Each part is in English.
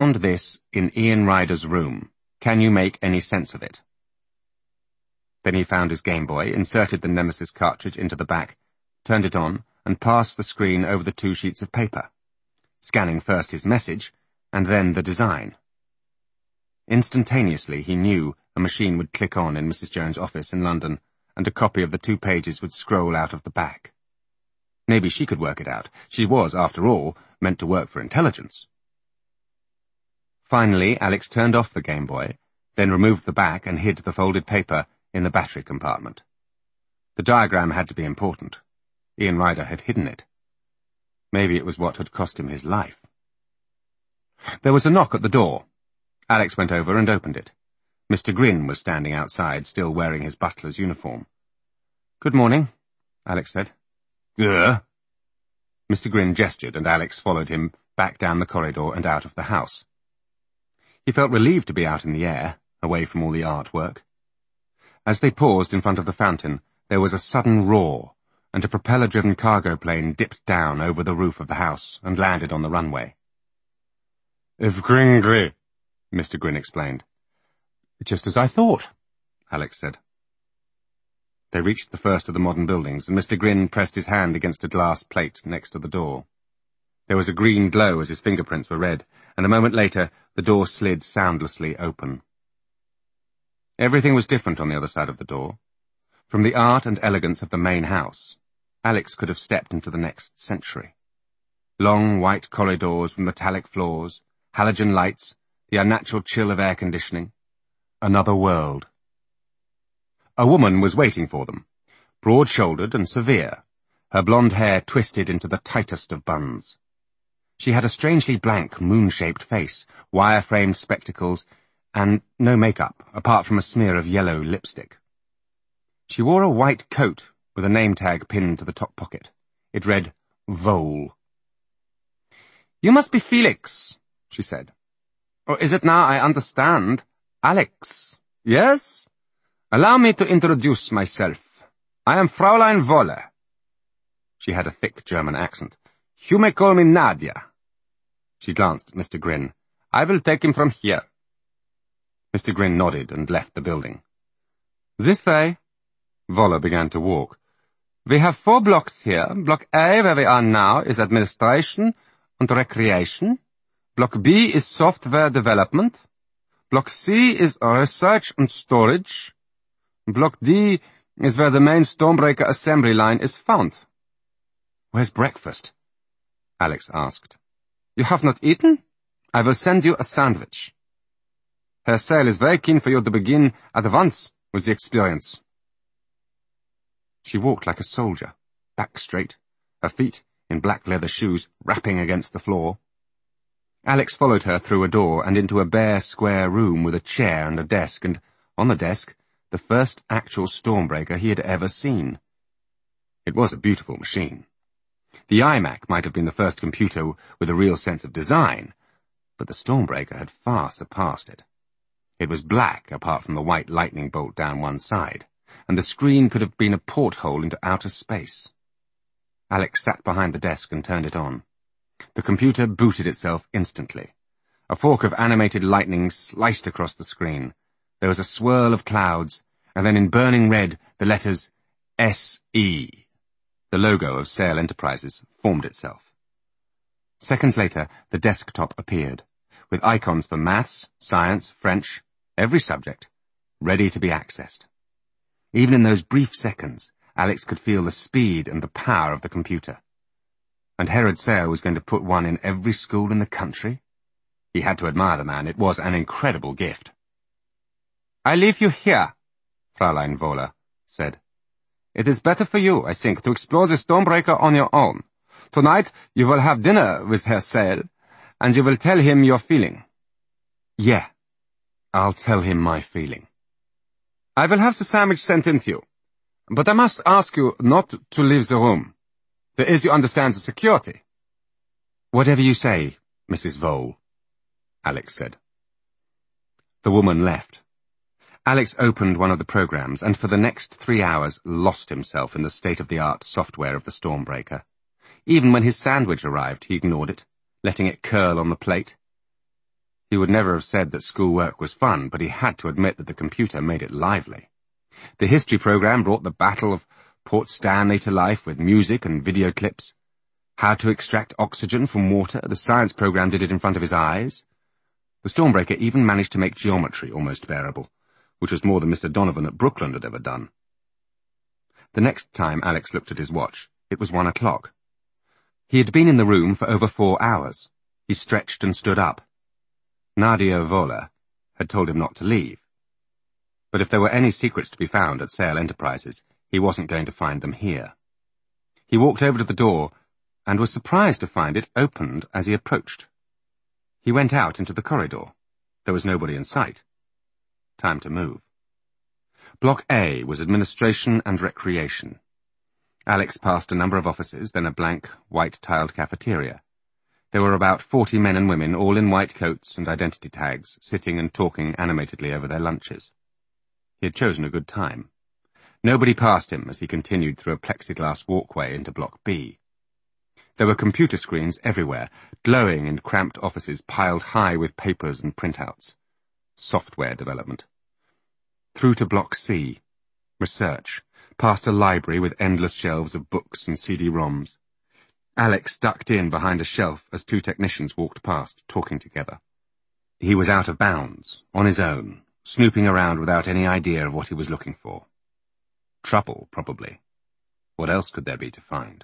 found this in Ian Ryder's room. Can you make any sense of it? Then he found his Game Boy, inserted the Nemesis cartridge into the back, turned it on, and passed the screen over the 2 sheets of paper, scanning first his message, and then the design. Instantaneously, he knew a machine would click on in Mrs. Jones' office in London, and a copy of the 2 pages would scroll out of the back. Maybe she could work it out. She was, after all, meant to work for intelligence. Finally, Alex turned off the Game Boy, then removed the back and hid the folded paper in the battery compartment. The diagram had to be important. Ian Ryder had hidden it. Maybe it was what had cost him his life. There was a knock at the door. Alex went over and opened it. Mr. Gryn was standing outside, still wearing his butler's uniform. "Good morning," Alex said. "Yeah." Mr. Gryn gestured, and Alex followed him back down the corridor and out of the house. He felt relieved to be out in the air, away from all the artwork. As they paused in front of the fountain, there was a sudden roar, and a propeller-driven cargo plane dipped down over the roof of the house and landed on the runway. "Evgringri," Mr. Gryn explained. "Just as I thought," Alex said. They reached the first of the modern buildings, and Mr. Gryn pressed his hand against a glass plate next to the door. There was a green glow as his fingerprints were read, and a moment later the door slid soundlessly open. Everything was different on the other side of the door. From the art and elegance of the main house, Alex could have stepped into the next century. Long white corridors with metallic floors, halogen lights, the unnatural chill of air conditioning. Another world. A woman was waiting for them, broad-shouldered and severe, her blonde hair twisted into the tightest of buns. She had a strangely blank, moon-shaped face, wire-framed spectacles, and no makeup, apart from a smear of yellow lipstick. She wore a white coat with a name tag pinned to the top pocket. It read, Vole. "You must be Felix," she said. "Or is it now I understand? Alex. Yes? Allow me to introduce myself. I am Fräulein Wolle." She had a thick German accent. "You may call me Nadia." She glanced at Mr. Gryn. "I will take him from here." Mr. Gryn nodded and left the building. "This way." Wolle began to walk. "We have 4 blocks here. Block A, where we are now, is administration and recreation. Block B is software development. Block C is research and storage. Block D is where the main Stormbreaker assembly line is found." "Where's breakfast?" Alex asked. "You have not eaten? I will send you a sandwich. Herr Sale is very keen for you to begin at once with the experience." She walked like a soldier, back straight, her feet, in black leather shoes, rapping against the floor. Alex followed her through a door and into a bare square room with a chair and a desk, and, on the desk, the first actual Stormbreaker he had ever seen. It was a beautiful machine. The iMac might have been the first computer with a real sense of design, but the Stormbreaker had far surpassed it. It was black, apart from the white lightning bolt down one side, and the screen could have been a porthole into outer space. Alex sat behind the desk and turned it on. The computer booted itself instantly. A fork of animated lightning sliced across the screen. There was a swirl of clouds, and then in burning red, the letters S.E. The logo of Sale Enterprises formed itself. Seconds later, the desktop appeared, with icons for maths, science, French, every subject, ready to be accessed. Even in those brief seconds, Alex could feel the speed and the power of the computer. And Herod Sale was going to put one in every school in the country? He had to admire the man. It was an incredible gift. "I leave you here," Fräulein Wolle said. "It is better for you, I think, to explore the Stormbreaker on your own. Tonight you will have dinner with Herr Sale, and you will tell him your feeling." "Yeah, I'll tell him my feeling." "I will have the sandwich sent in to you. But I must ask you not to leave the room. There is, you understand, the security." "Whatever you say, Mrs. Vole," Alex said. The woman left. Alex opened one of the programs and for the next 3 hours lost himself in the state-of-the-art software of the Stormbreaker. Even when his sandwich arrived, he ignored it, letting it curl on the plate. He would never have said that schoolwork was fun, but he had to admit that the computer made it lively. The history program brought the Battle of Port Stanley to life with music and video clips. How to extract oxygen from water, the science program did it in front of his eyes. The Stormbreaker even managed to make geometry almost bearable, which was more than Mr. Donovan at Brookland had ever done. The next time Alex looked at his watch, it was 1 o'clock. He had been in the room for over 4 hours. He stretched and stood up. Nadia Voller had told him not to leave. But if there were any secrets to be found at Sale Enterprises, he wasn't going to find them here. He walked over to the door and was surprised to find it opened as he approached. He went out into the corridor. There was nobody in sight. Time to move. Block A was administration and recreation. Alex passed a number of offices, then a blank, white-tiled cafeteria. There were about 40 men and women, all in white coats and identity tags, sitting and talking animatedly over their lunches. He had chosen a good time. Nobody passed him as he continued through a plexiglass walkway into Block B. There were computer screens everywhere, glowing in cramped offices piled high with papers and printouts. Software development. Through to Block C. Research. Past a library with endless shelves of books and CD-ROMs. Alex ducked in behind a shelf as 2 technicians walked past, talking together. He was out of bounds, on his own, snooping around without any idea of what he was looking for. Trouble, probably. What else could there be to find?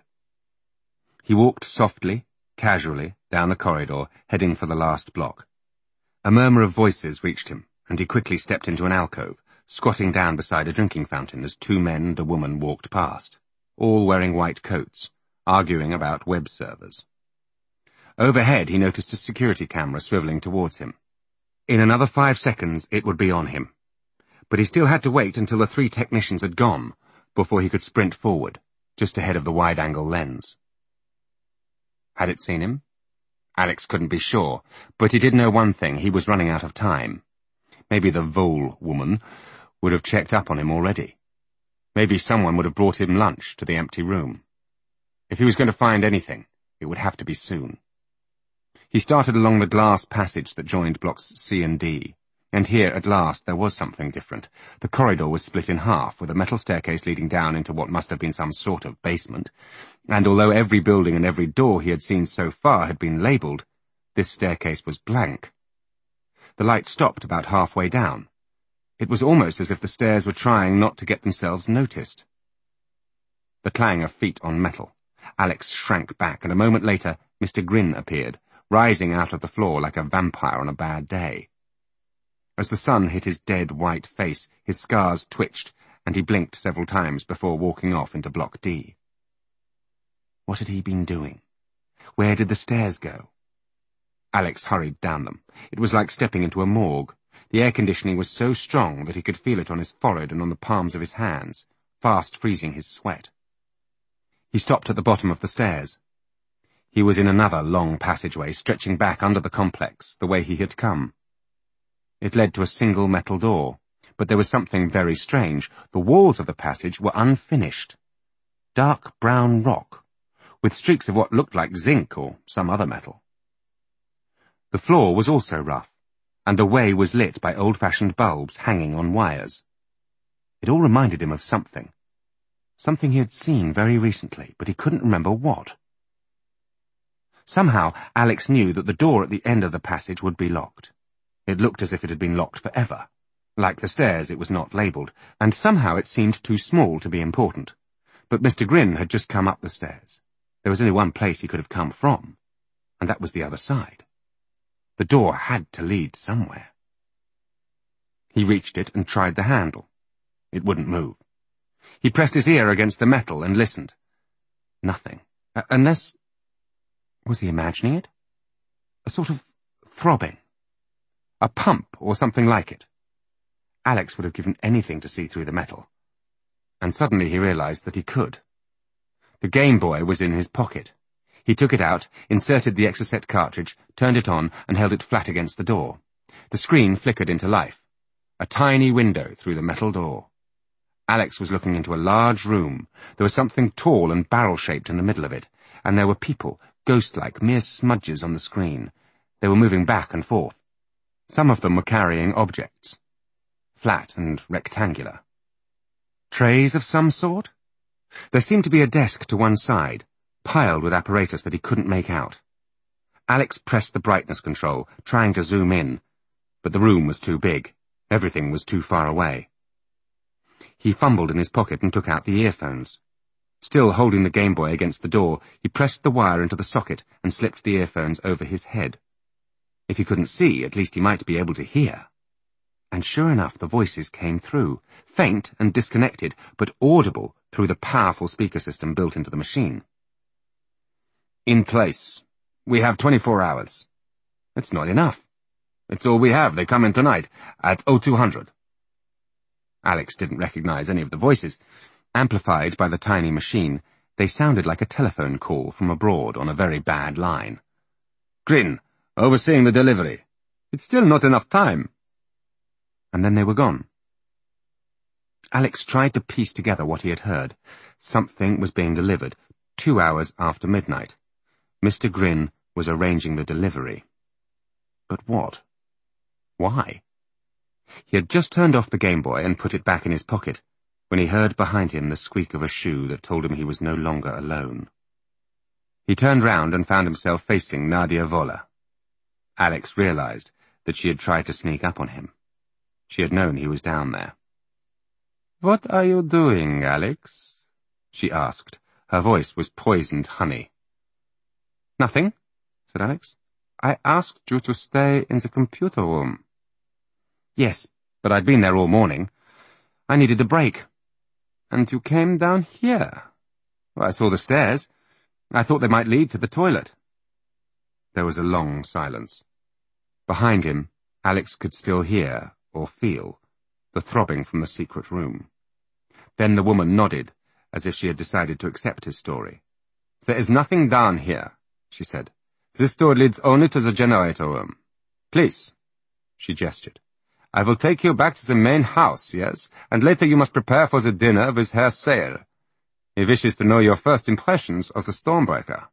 He walked softly, casually, down the corridor, heading for the last block. A murmur of voices reached him, and he quickly stepped into an alcove, squatting down beside a drinking fountain as 2 men and a woman walked past, all wearing white coats, arguing about web servers. Overhead he noticed a security camera swiveling towards him. In another 5 seconds it would be on him. But he still had to wait until the 3 technicians had gone, before he could sprint forward, just ahead of the wide-angle lens. Had it seen him? Alex couldn't be sure, but he did know one thing: he was running out of time. Maybe the Vole woman would have checked up on him already. Maybe someone would have brought him lunch to the empty room. If he was going to find anything, it would have to be soon. He started along the glass passage that joined blocks C and D, and here at last there was something different. The corridor was split in half, with a metal staircase leading down into what must have been some sort of basement, and although every building and every door he had seen so far had been labelled, this staircase was blank. The light stopped about halfway down. It was almost as if the stairs were trying not to get themselves noticed. The clang of feet on metal. Alex shrank back, and a moment later Mr. Grin appeared, rising out of the floor like a vampire on a bad day. As the sun hit his dead white face, his scars twitched, and he blinked several times before walking off into Block D. What had he been doing? Where did the stairs go? Alex hurried down them. It was like stepping into a morgue. The air conditioning was so strong that he could feel it on his forehead and on the palms of his hands, fast freezing his sweat. He stopped at the bottom of the stairs. He was in another long passageway, stretching back under the complex, the way he had come. It led to a single metal door, but there was something very strange. The walls of the passage were unfinished. Dark brown rock, with streaks of what looked like zinc or some other metal. The floor was also rough, and the way was lit by old-fashioned bulbs hanging on wires. It all reminded him of something. Something he had seen very recently, but he couldn't remember what. Somehow, Alex knew that the door at the end of the passage would be locked. It looked as if it had been locked forever. Like the stairs, it was not labelled, and somehow it seemed too small to be important. But Mr. Grin had just come up the stairs. There was only one place he could have come from, and that was the other side. The door had to lead somewhere. He reached it and tried the handle. It wouldn't move. He pressed his ear against the metal and listened. Nothing. Unless... Was he imagining it? A sort of throbbing. A pump or something like it. Alex would have given anything to see through the metal. And suddenly he realized that he could. The Game Boy was in his pocket. He took it out, inserted the Exocet cartridge, turned it on, and held it flat against the door. The screen flickered into life. A tiny window through the metal door. Alex was looking into a large room. There was something tall and barrel-shaped in the middle of it, and there were people, ghost-like, mere smudges on the screen. They were moving back and forth. Some of them were carrying objects, flat and rectangular. Trays of some sort? There seemed to be a desk to one side, piled with apparatus that he couldn't make out. Alex pressed the brightness control, trying to zoom in, but the room was too big. Everything was too far away. He fumbled in his pocket and took out the earphones. Still holding the Game Boy against the door, he pressed the wire into the socket and slipped the earphones over his head. If he couldn't see, at least he might be able to hear. And sure enough, the voices came through, faint and disconnected, but audible through the powerful speaker system built into the machine. "In place. We have 24 hours. It's not enough. It's all we have. They come in tonight, at 0200. Alex didn't recognize any of the voices. Amplified by the tiny machine, they sounded like a telephone call from abroad on a very bad line. "Grin, overseeing the delivery. It's still not enough time." And then they were gone. Alex tried to piece together what he had heard. Something was being delivered, 2 hours after midnight. Mr. Grin was arranging the delivery. But what? Why? He had just turned off the Game Boy and put it back in his pocket when he heard behind him the squeak of a shoe that told him he was no longer alone. He turned round and found himself facing Nadia Voller. Alex realized that she had tried to sneak up on him. She had known he was down there. "What are you doing, Alex?" she asked. Her voice was poisoned honey. "Nothing," said Alex. "I asked you to stay in the computer room." "Yes, but I'd been there all morning. I needed a break." "And you came down here?" "Well, I saw the stairs. I thought they might lead to the toilet." There was a long silence. Behind him, Alex could still hear, or feel, the throbbing from the secret room. Then the woman nodded, as if she had decided to accept his story. "There is nothing down here," she said. "This door leads only to the generator room. Please," she gestured. "I will take you back to the main house, yes, and later you must prepare for the dinner with Herr Sale. He wishes to know your first impressions of the Stormbreaker."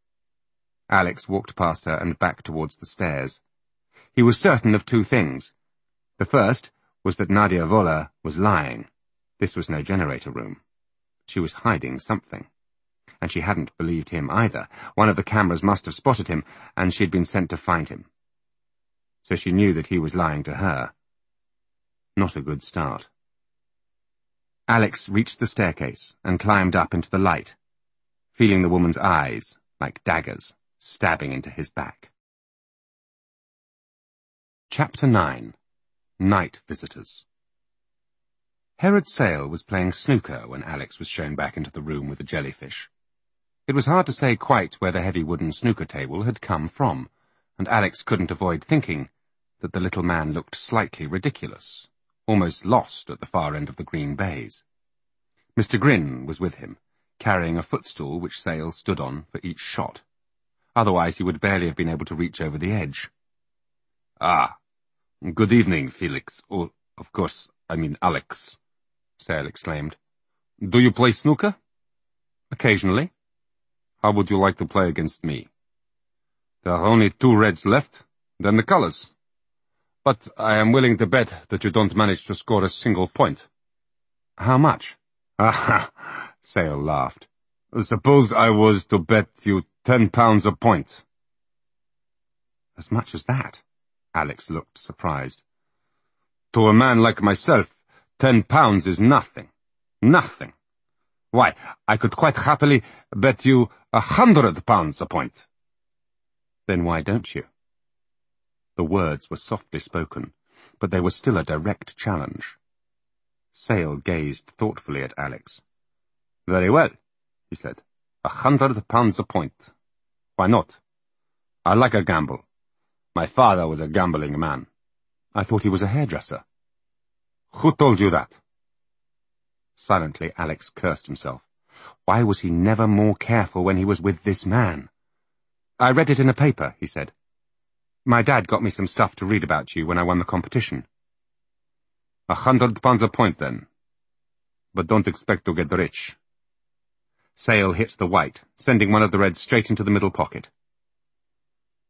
Alex walked past her and back towards the stairs. He was certain of two things. The first was that Nadia Voller was lying. This was no generator room. She was hiding something. And she hadn't believed him either. One of the cameras must have spotted him, and she'd been sent to find him. So she knew that he was lying to her. Not a good start. Alex reached the staircase and climbed up into the light, feeling the woman's eyes, like daggers, stabbing into his back. Chapter 9. Night Visitors. Herod Sale was playing snooker when Alex was shown back into the room with the jellyfish. It was hard to say quite where the heavy wooden snooker table had come from, and Alex couldn't avoid thinking that the little man looked slightly ridiculous, almost lost at the far end of the green baize. Mr. Grin was with him, carrying a footstool which Sale stood on for each shot. Otherwise he would barely have been able to reach over the edge. "Ah, good evening, Felix. Oh, of course, I mean Alex," Sale exclaimed. "Do you play snooker?" "Occasionally." "How would you like to play against me?" "There are only 2 reds left, then the colors. But I am willing to bet that you don't manage to score a single point." "How much?" "Ah," Sale laughed. "Suppose I was to bet you 10 pounds a point." "As much as that?" Alex looked surprised. "To a man like myself, 10 pounds is nothing. Nothing. Why, I could quite happily bet you 100 pounds a point." "Then why don't you?" The words were softly spoken, but they were still a direct challenge. Sale gazed thoughtfully at Alex. "Very well," he said. 100 pounds a point. Why not? I like a gamble. My father was a gambling man. I thought he was a hairdresser." "Who told you that?" Silently, Alex cursed himself. Why was he never more careful when he was with this man? "I read it in a paper," he said. "My dad got me some stuff to read about you when I won the competition." 100 pounds a point, then. But don't expect to get rich." Sale hit the white, sending one of the reds straight into the middle pocket.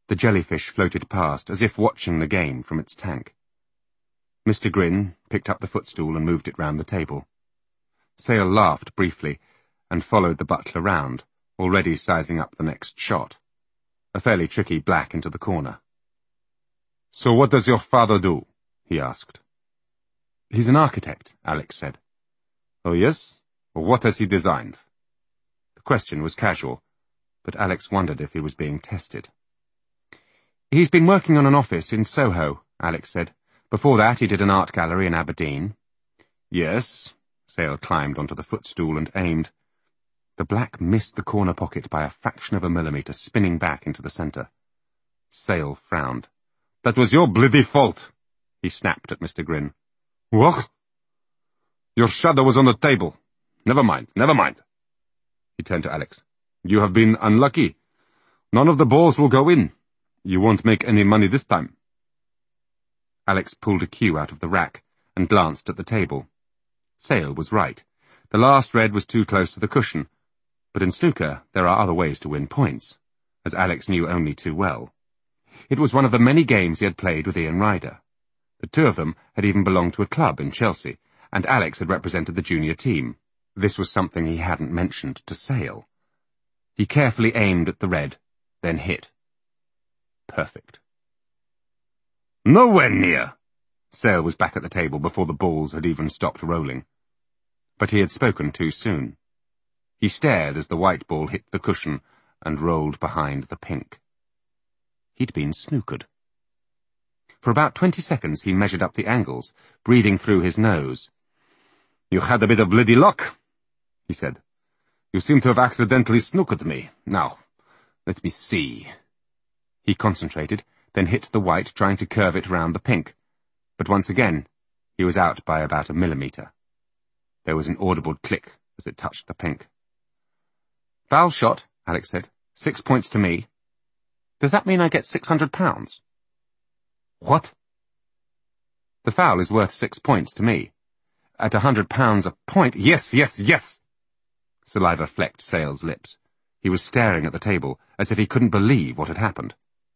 The jellyfish floated past, as if watching the game from its tank. Mr. Gryn picked up the footstool and moved it round the table. Sale laughed briefly and followed the butler round, already sizing up the next shot. A fairly tricky black into the corner. "So what does your father do?" he asked. "He's an architect," Alex said. "Oh, yes? What has he designed?" The question was casual, but Alex wondered if he was being tested. "He's been working on an office in Soho," Alex said. "Before that he did an art gallery in Aberdeen." "Yes." Sale climbed onto the footstool and aimed. The black missed the corner pocket by a fraction of a millimetre, spinning back into the centre. Sale frowned. "That was your bloody fault," he snapped at Mr. Gryn. "What?" "Your shadow was on the table. Never mind, never mind." He turned to Alex. "You have been unlucky. None of the balls will go in. You won't make any money this time." Alex pulled a cue out of the rack and glanced at the table. Sale was right. The last red was too close to the cushion, but in snooker there are other ways to win points, as Alex knew only too well. It was one of the many games he had played with Ian Ryder. The two of them had even belonged to a club in Chelsea, and Alex had represented the junior team. This was something he hadn't mentioned to Sale. He carefully aimed at the red, then hit. Perfect. "Nowhere near!" Sale was back at the table before the balls had even stopped rolling. But he had spoken too soon. He stared as the white ball hit the cushion and rolled behind the pink. He'd been snookered. For about 20 seconds he measured up the angles, breathing through his nose. "You had a bit of bloody luck," he said. "You seem to have accidentally snookered me. Now, let me see." He concentrated, then hit the white, trying to curve it round the pink. But once again, he was out by about a millimetre. There was an audible click as it touched the pink. "Foul shot," Alex said. 6 points to me. Does that mean I get £600? "What?" "The foul is worth 6 points to me. At £100 a point—" "Yes, yes, yes!" Saliva flecked Sale's lips. He was staring at the table, as if he couldn't believe what had happened.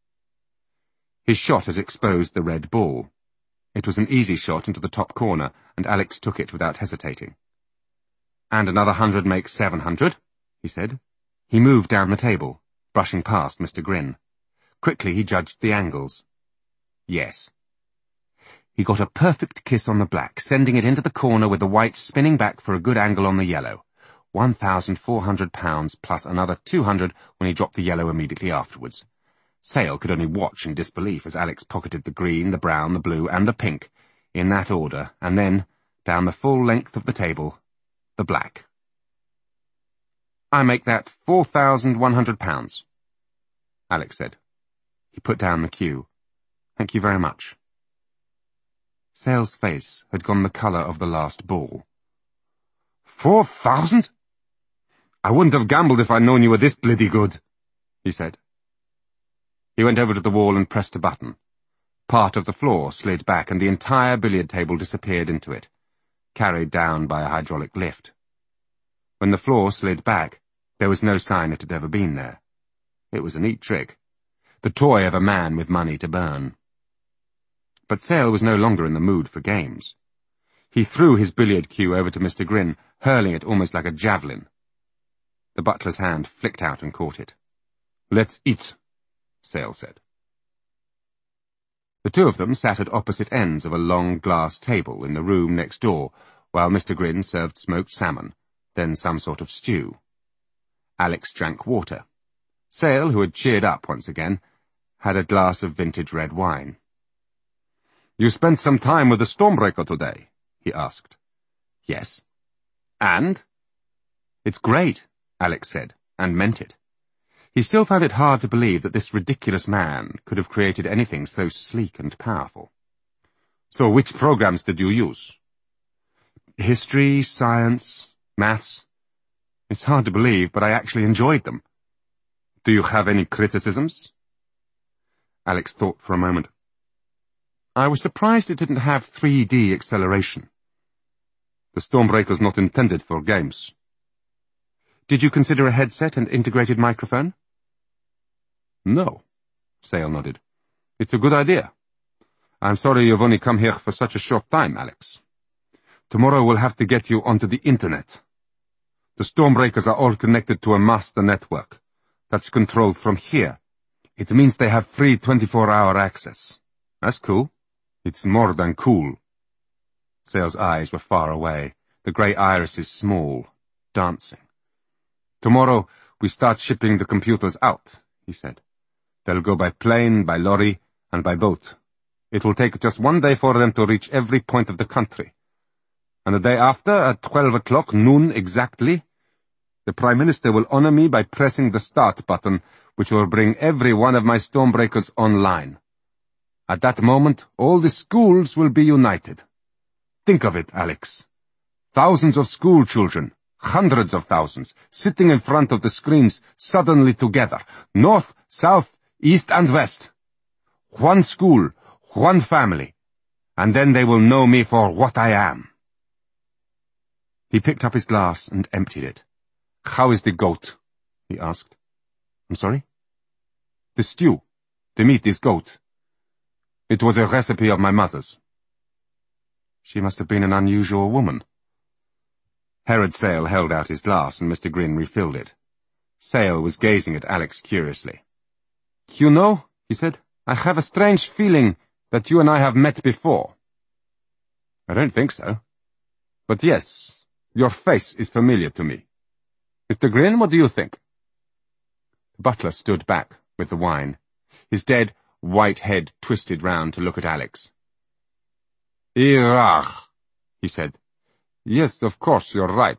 His shot had exposed the red ball. It was an easy shot into the top corner, and Alex took it without hesitating. "And another 100 makes 700, he said. He moved down the table, brushing past Mr. Gryn. Quickly he judged the angles. Yes. He got a perfect kiss on the black, sending it into the corner with the white spinning back for a good angle on the yellow. £1,400 plus another 200 when he dropped the yellow immediately afterwards. Sale could only watch in disbelief as Alex pocketed the green, the brown, the blue, and the pink, in that order, and then, down the full length of the table, the black. "I make that £4,100, Alex said. He put down the cue. "Thank you very much." Sale's face had gone the colour of the last ball. "4,000? I wouldn't have gambled if I'd known you were this bloody good," he said. He went over to the wall and pressed a button. Part of the floor slid back and the entire billiard table disappeared into it, carried down by a hydraulic lift. When the floor slid back, there was no sign it had ever been there. It was a neat trick. The toy of a man with money to burn. But Sale was no longer in the mood for games. He threw his billiard cue over to Mr. Gryn, hurling it almost like a javelin. The butler's hand flicked out and caught it. "Let's eat," Sale said. The two of them sat at opposite ends of a long glass table in the room next door, while Mr. Gryn served smoked salmon, then some sort of stew. Alex drank water. Sale, who had cheered up once again, had a glass of vintage red wine. "You spent some time with the Stormbreaker today?" he asked. "Yes." "And?" "It's great," Alex said, and meant it. He still found it hard to believe that this ridiculous man could have created anything so sleek and powerful. "So which programs did you use?" "History, science, maths. It's hard to believe, but I actually enjoyed them." "Do you have any criticisms?" Alex thought for a moment. "I was surprised it didn't have 3D acceleration." "The Stormbreaker's not intended for games." "Did you consider a headset and integrated microphone?" "No. Sale nodded. It's a good idea. I'm sorry you've only come here for such a short time, Alex. Tomorrow we'll have to get you onto the internet. The Stormbreakers are all connected to a master network that's controlled from here. It means they have free 24-hour access. That's cool. It's more than cool. Sale's eyes were far away, the grey irises small, dancing. Tomorrow we start shipping the computers out, he said. They'll go by plane, by lorry, and by boat. It will take just 1 day for them to reach every point of the country. And the day after, at 12 o'clock, noon exactly, the Prime Minister will honor me by pressing the start button, which will bring every one of my Stormbreakers online. At that moment, all the schools will be united. Think of it, Alex. Thousands of school children, hundreds of thousands, sitting in front of the screens suddenly together, north, south, east and west. One school, one family, and then they will know me for what I am. He picked up his glass and emptied it. How is the goat? He asked. I'm sorry? The stew. The meat is goat. It was a recipe of my mother's. She must have been an unusual woman. Herod Sale held out his glass and Mr. Gryn refilled it. Sale was gazing at Alex curiously. You know, he said, I have a strange feeling that you and I have met before. I don't think so. But yes, your face is familiar to me. Mr. Gryn, what do you think? The butler stood back with the wine. His dead, white head twisted round to look at Alex. Irach, he said. Yes, of course, you're right.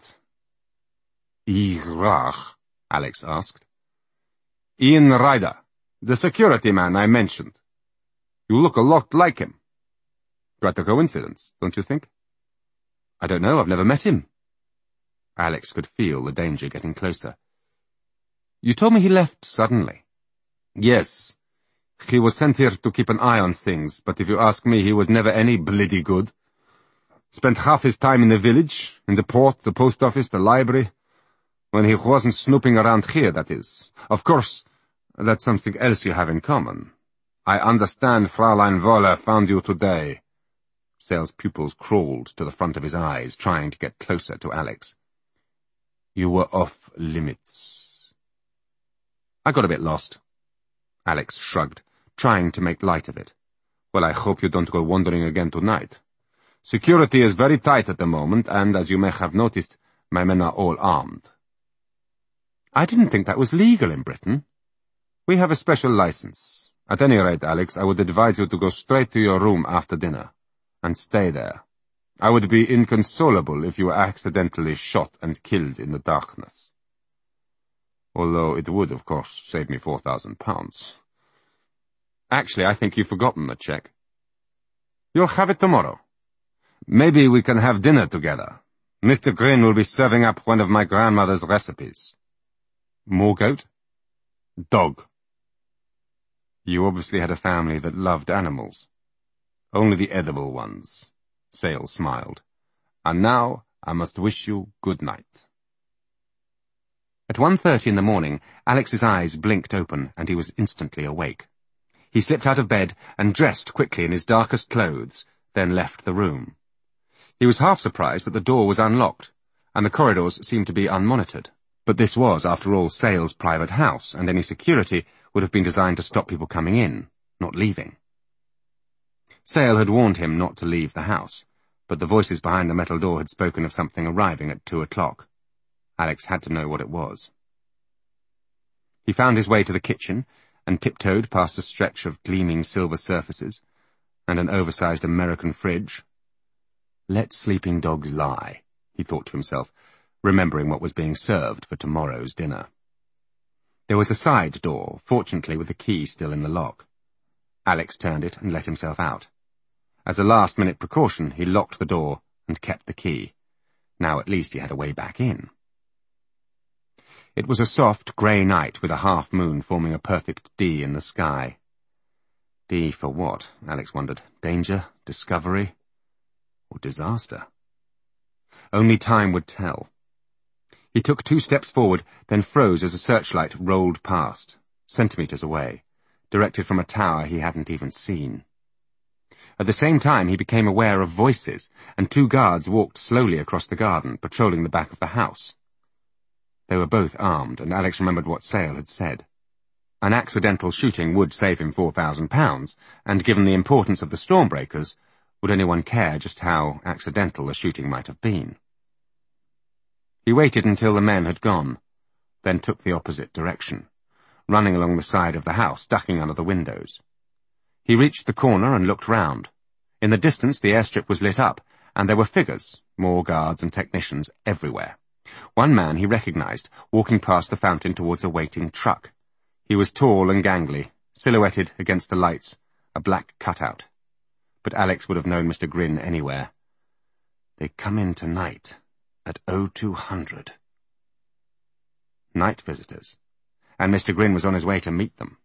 Irach, Alex asked. Ian Ryder, the security man I mentioned. You look a lot like him. Quite a coincidence, don't you think? I don't know, I've never met him. Alex could feel the danger getting closer. You told me he left suddenly. Yes. He was sent here to keep an eye on things, but if you ask me, he was never any bloody good. Spent half his time in the village, in the port, the post office, the library. When he wasn't snooping around here, that is. Of course, that's something else you have in common. I understand Fraulein Wohler found you today. Sale's pupils crawled to the front of his eyes, trying to get closer to Alex. You were off limits. I got a bit lost. Alex shrugged, trying to make light of it. Well, I hope you don't go wandering again tonight. Security is very tight at the moment, and as you may have noticed, my men are all armed. I didn't think that was legal in Britain. We have a special license. At any rate, Alex, I would advise you to go straight to your room after dinner, and stay there. I would be inconsolable if you were accidentally shot and killed in the darkness. Although it would, of course, save me £4,000. Actually, I think you've forgotten the cheque. You'll have it tomorrow. Maybe we can have dinner together. Mr. Gryn will be serving up one of my grandmother's recipes. More goat? Dog. You obviously had a family that loved animals. Only the edible ones. Sale smiled. And now I must wish you good night. At 1:30 in the morning, Alex's eyes blinked open, and he was instantly awake. He slipped out of bed and dressed quickly in his darkest clothes, then left the room. He was half surprised that the door was unlocked, and the corridors seemed to be unmonitored. But this was, after all, Sale's private house, and any security would have been designed to stop people coming in, not leaving. Sale had warned him not to leave the house, but the voices behind the metal door had spoken of something arriving at 2 o'clock. Alex had to know what it was. He found his way to the kitchen and tiptoed past a stretch of gleaming silver surfaces and an oversized American fridge. Let sleeping dogs lie, he thought to himself, remembering what was being served for tomorrow's dinner. There was a side door, fortunately with the key still in the lock. Alex turned it and let himself out. As a last-minute precaution, he locked the door and kept the key. Now at least he had a way back in. It was a soft, grey night with a half-moon forming a perfect D in the sky. D for what? Alex wondered. Danger? Discovery? Or disaster? Only time would tell. He took 2 steps forward, then froze as a searchlight rolled past, centimetres away. directed from a tower he hadn't even seen. At the same time, he became aware of voices, and 2 guards walked slowly across the garden, patrolling the back of the house. They were both armed, and Alex remembered what Sale had said. An accidental shooting would save him £4,000, and given the importance of the Stormbreakers, would anyone care just how accidental a shooting might have been? He waited until the men had gone, then took the opposite direction, running along the side of the house, ducking under the windows. He reached the corner and looked round. In the distance, the airstrip was lit up, and there were figures, more guards and technicians, everywhere. One man he recognized, walking past the fountain towards a waiting truck. He was tall and gangly, silhouetted against the lights, a black cutout. But Alex would have known Mr. Gryn anywhere. They come in tonight, at 0200. Night visitors, and Mr. Gryn was on his way to meet them.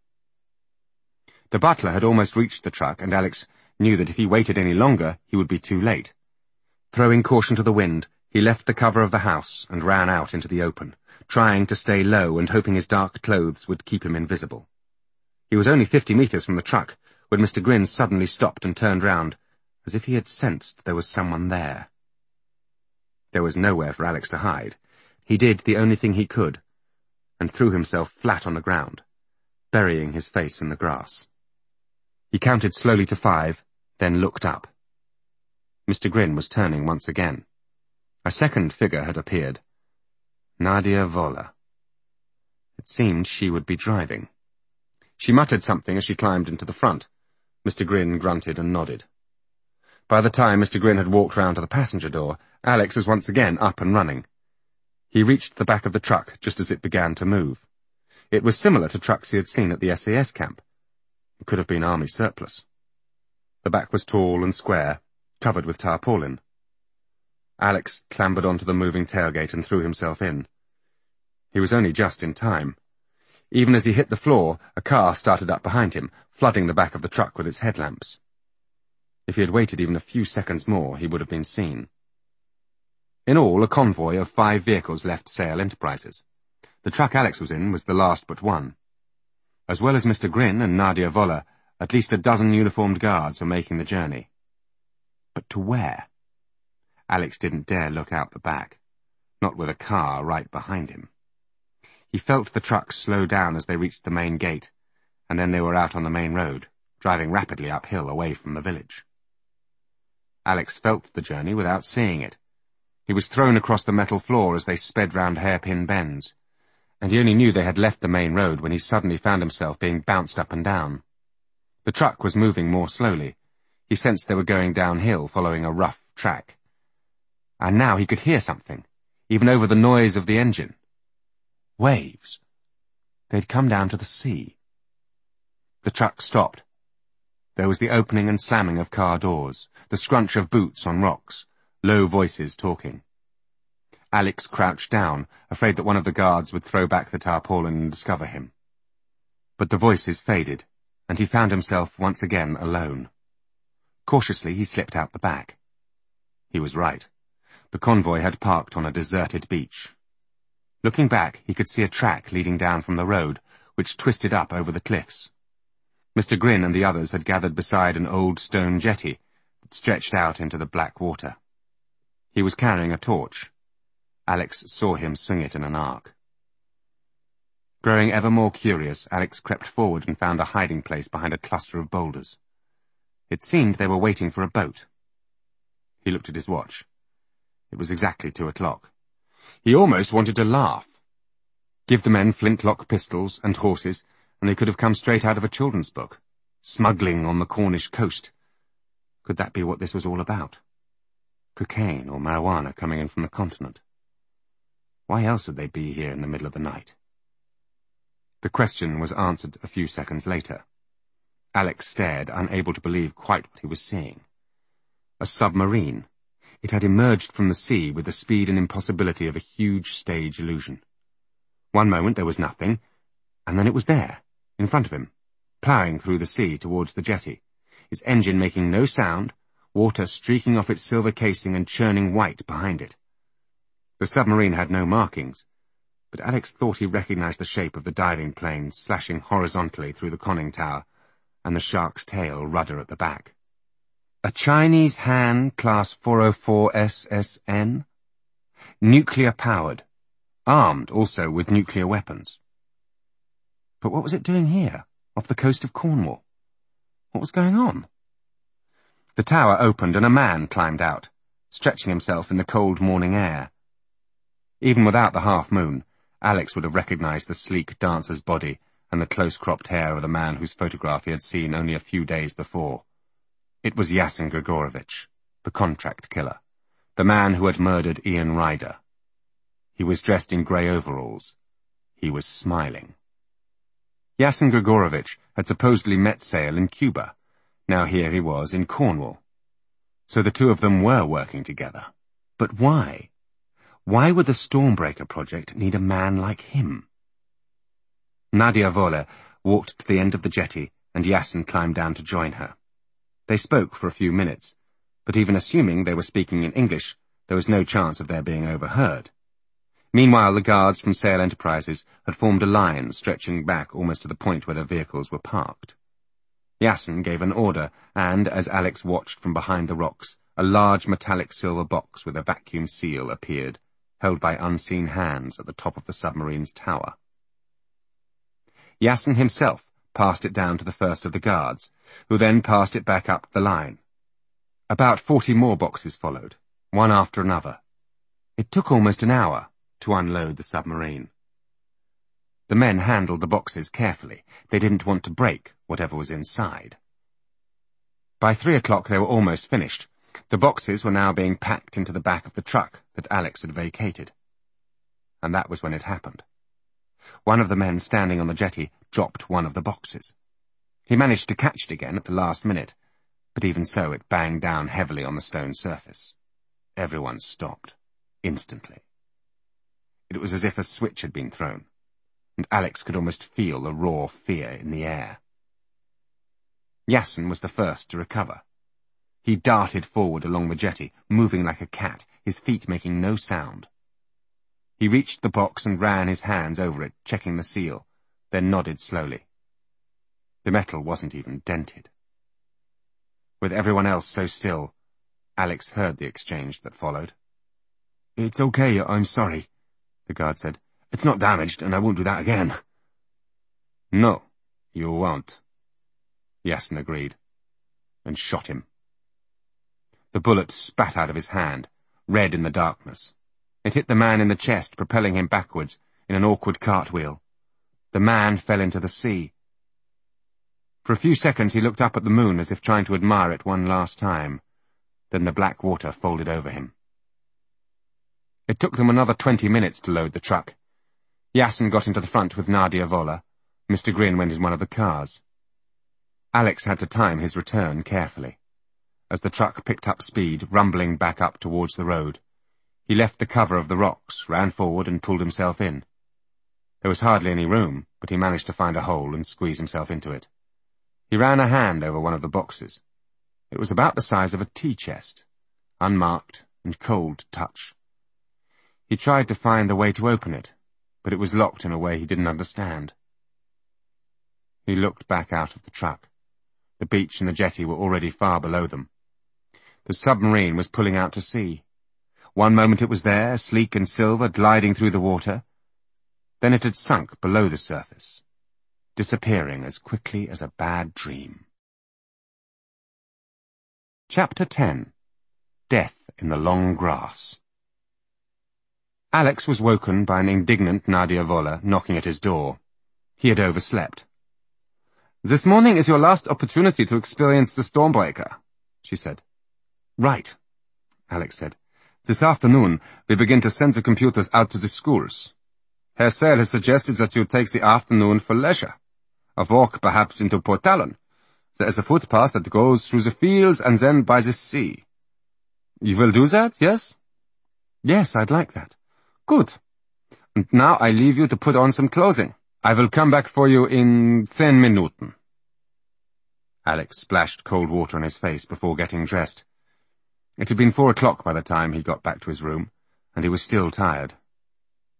The butler had almost reached the truck, and Alex knew that if he waited any longer, he would be too late. Throwing caution to the wind, he left the cover of the house and ran out into the open, trying to stay low and hoping his dark clothes would keep him invisible. He was only 50 metres from the truck when Mr. Gryn suddenly stopped and turned round, as if he had sensed there was someone there. There was nowhere for Alex to hide. He did the only thing he could, and threw himself flat on the ground, burying his face in the grass. He counted slowly to 5, then looked up. Mr. Gryn was turning once again. A second figure had appeared. Nadia Voller. It seemed she would be driving. She muttered something as she climbed into the front. Mr. Gryn grunted and nodded. By the time Mr. Gryn had walked round to the passenger door, Alex was once again up and running. He reached the back of the truck just as it began to move. It was similar to trucks he had seen at the SAS camp. It could have been army surplus. The back was tall and square, covered with tarpaulin. Alex clambered onto the moving tailgate and threw himself in. He was only just in time. Even as he hit the floor, a car started up behind him, flooding the back of the truck with its headlamps. If he had waited even a few seconds more, he would have been seen. In all, a convoy of 5 vehicles left Sale Enterprises. The truck Alex was in was the last but one. As well as Mr. Gryn and Nadia Voller, at least a dozen uniformed guards were making the journey. But to where? Alex didn't dare look out the back, not with a car right behind him. He felt the truck slow down as they reached the main gate, and then they were out on the main road, driving rapidly uphill away from the village. Alex felt the journey without seeing it. He was thrown across the metal floor as they sped round hairpin bends, and he only knew they had left the main road when he suddenly found himself being bounced up and down. The truck was moving more slowly. He sensed they were going downhill, following a rough track. And now he could hear something, even over the noise of the engine. Waves. They'd come down to the sea. The truck stopped. There was the opening and slamming of car doors, the scrunch of boots on rocks, low voices talking. Alex crouched down, afraid that one of the guards would throw back the tarpaulin and discover him. But the voices faded, and he found himself once again alone. Cautiously he slipped out the back. He was right. The convoy had parked on a deserted beach. Looking back, he could see a track leading down from the road, which twisted up over the cliffs. Mr. Gryn and the others had gathered beside an old stone jetty that stretched out into the black water. He was carrying a torch. Alex saw him swing it in an arc. Growing ever more curious, Alex crept forward and found a hiding place behind a cluster of boulders. It seemed they were waiting for a boat. He looked at his watch. It was exactly 2 o'clock. He almost wanted to laugh. Give the men flintlock pistols and horses, and they could have come straight out of a children's book. Smuggling on the Cornish coast. Could that be what this was all about? Cocaine or marijuana coming in from the continent? Why else would they be here in the middle of the night? The question was answered a few seconds later. Alex stared, unable to believe quite what he was seeing. A submarine. It had emerged from the sea with the speed and impossibility of a huge stage illusion. One moment there was nothing, and then it was there, in front of him, ploughing through the sea towards the jetty, its engine making no sound, water streaking off its silver casing and churning white behind it. The submarine had no markings, but Alex thought he recognized the shape of the diving plane slashing horizontally through the conning tower, and the shark's tail rudder at the back. A Chinese Han Class 404 SSN? Nuclear-powered, armed also with nuclear weapons. But what was it doing here, off the coast of Cornwall? What was going on? The tower opened and a man climbed out, stretching himself in the cold morning air. Even without the half-moon, Alex would have recognized the sleek dancer's body and the close-cropped hair of the man whose photograph he had seen only a few days before. It was Yasin Gregorovich, the contract killer, the man who had murdered Ian Ryder. He was dressed in grey overalls. He was smiling. Yasin Gregorovich had supposedly met Sale in Cuba. Now here he was in Cornwall. So the two of them were working together. But why? Why would the Stormbreaker project need a man like him? Nadia Voller walked to the end of the jetty, and Yasin climbed down to join her. They spoke for a few minutes, but even assuming they were speaking in English, there was no chance of their being overheard. Meanwhile, the guards from Sale Enterprises had formed a line stretching back almost to the point where the vehicles were parked. Yasin gave an order, and, as Alex watched from behind the rocks, a large metallic silver box with a vacuum seal appeared, held by unseen hands at the top of the submarine's tower. Yasin himself passed it down to the first of the guards, who then passed it back up the line. About 40 more boxes followed, one after another. It took almost an hour to unload the submarine. The men handled the boxes carefully. They didn't want to break whatever was inside. By 3 o'clock they were almost finished. The boxes were now being packed into the back of the truck that Alex had vacated. And that was when it happened. One of the men standing on the jetty dropped one of the boxes. He managed to catch it again at the last minute, but even so it banged down heavily on the stone surface. Everyone stopped, instantly. It was as if a switch had been thrown, and Alex could almost feel the raw fear in the air. Yasin was the first to recover. He darted forward along the jetty, moving like a cat, his feet making no sound. He reached the box and ran his hands over it, checking the seal, then nodded slowly. The metal wasn't even dented. With everyone else so still, Alex heard the exchange that followed. "It's okay, I'm sorry," the guard said. "It's not damaged, and I won't do that again." "No, you won't," Yasin agreed, and shot him. The bullet spat out of his hand, red in the darkness. It hit the man in the chest, propelling him backwards in an awkward cartwheel. The man fell into the sea. For a few seconds he looked up at the moon as if trying to admire it one last time. Then the black water folded over him. It took them another 20 minutes to load the truck. Yasin got into the front with Nadia Voller. Mr. Gryn went in one of the cars. Alex had to time his return carefully. As the truck picked up speed, rumbling back up towards the road, he left the cover of the rocks, ran forward and pulled himself in. There was hardly any room, but he managed to find a hole and squeeze himself into it. He ran a hand over one of the boxes. It was about the size of a tea chest, unmarked and cold to touch. He tried to find the way to open it, but it was locked in a way he didn't understand. He looked back out of the truck. The beach and the jetty were already far below them. The submarine was pulling out to sea. One moment it was there, sleek and silver, gliding through the water. Then it had sunk below the surface, disappearing as quickly as a bad dream. Chapter 10. Death in the Long Grass. Alex was woken by an indignant Nadia Voller knocking at his door. He had overslept. "This morning is your last opportunity to experience the Stormbreaker," she said. "Right," Alex said. "This afternoon we begin to send the computers out to the schools. Herr Sale has suggested that you take the afternoon for leisure. A walk perhaps into Portallon. There is a footpath that goes through the fields and then by the sea. You will do that, yes?" "Yes, I'd like that." "Good. And now I leave you to put on some clothing. I will come back for you in 10 Minuten. Alex splashed cold water on his face before getting dressed. It had been 4 o'clock by the time he got back to his room, and he was still tired.